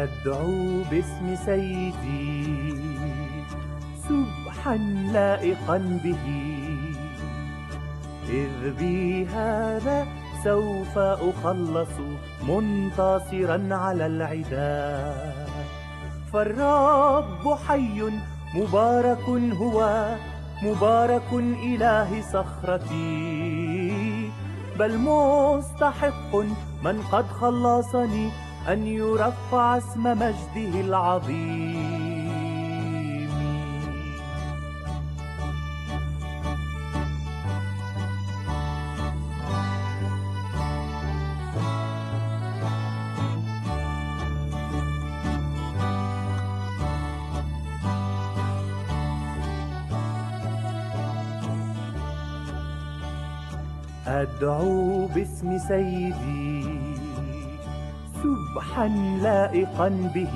أدعو باسم سيدي سبحا لائقا به، إذ بي هذا سوف أخلص منتصرا على العداء. فالرب حي مبارك هو، مبارك إله صخرتي، بل مستحق من قد خلصني أن يرفع اسم مجده العظيم. أدعو باسم سيدي سبحا لائقا به،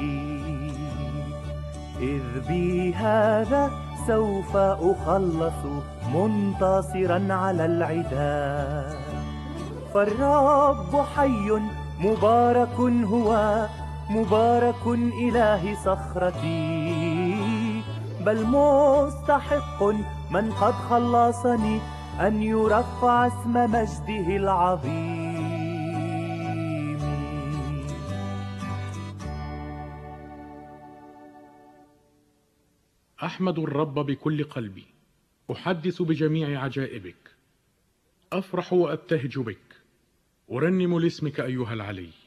إذ بي هذا سوف أخلص منتصرا على العداء. فالرب حي مبارك هو، مبارك إله صخرتي، بل مستحق من قد خلصني أن يرفع اسم مجده العظيم. أحمد الرب بكل قلبي، أحدث بجميع عجائبك، أفرح وأبتهج بك، أرنم لاسمك أيها العلي.